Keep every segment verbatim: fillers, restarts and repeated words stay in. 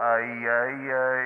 Ai, ai,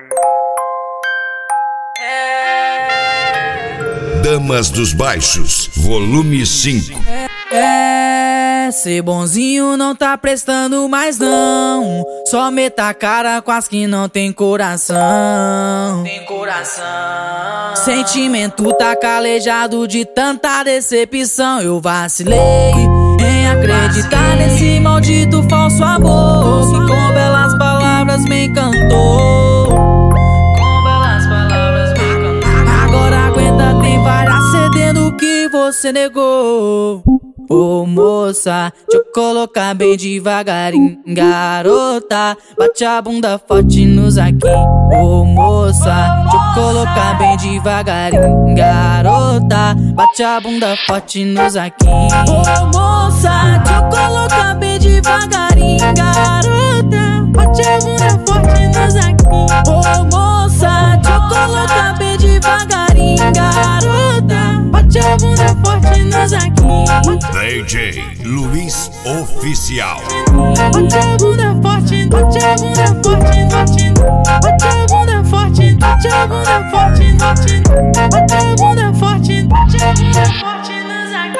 ai. Damas dos Baixos, volume cinco. É, ser bonzinho não tá prestando mais não. Só meta a cara com as que não tem coração. Tem coração. Sentimento tá calejado de tanta decepção. Eu vacilei em acreditar nesse maldito falso amor que com belas palavras me encantou. Com belas palavras me encantou. Agora aguenta, tem várias cedendo que você negou. Ô moça, deixa eu colocar bem devagarinho. Garota, bate a bunda forte nos aqui. Ô moça, deixa eu colocar bem devagarinho. Garota, bate a bunda forte nos aqui. Ô moça, deixa eu colocar bem devagarinho. Garota, bate a bunda forte nos aqui. Ô moça, deixa eu colocar bem devagarinho. Garota, bate a bunda forte nos aqui. D J Luiz Oficial. Bate a bunda forte, bate a bunda forte, forte. Bate a bunda forte, bate a bunda forte, forte. Bate a bunda forte, bate a bunda forte nos aqui.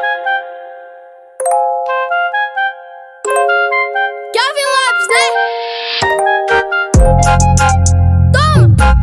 Calvin Lopes, né? Toma!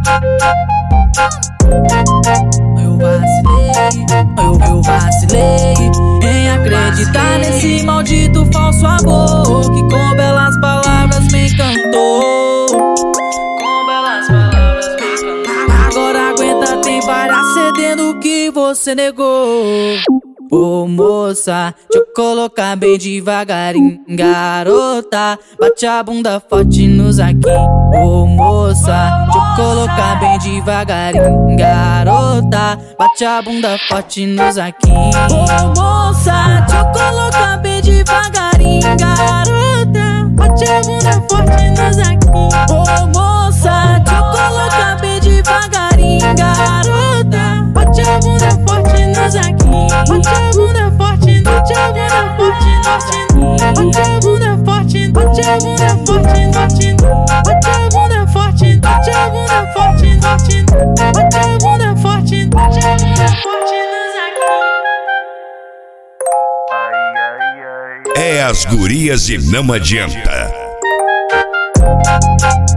Eu vacilei, eu, eu vacilei em acreditar nesse maldito falso amor que com belas palavras me encantou. Com belas palavras me encantou. Agora aguenta, tem várias cedendo que você negou. Ô moça, deixa eu colocar bem devagarinho. Garota, bate a bunda forte nos aqui. Ô moça, deixa eu colocar bem devagarinho. Garota, bate a bunda forte nos aqui. Ô moça, deixa eu colocar bem devagarinho. Garota, bate a bunda forte nos aqui. Ô moça, deixa eu colocar bem devagarinho. Garota, bate a bunda forte nos aqui. Bate a bunda forte, bate a bunda forte, forte. Bate a bunda forte, bate a bunda forte, forte. Bate a bunda forte, bate a bunda forte, forte. Bate a bunda forte, bate a bunda forte nos aqui. Ai, ai, ai. É as gurias e não adianta.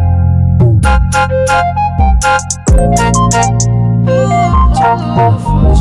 Tchau.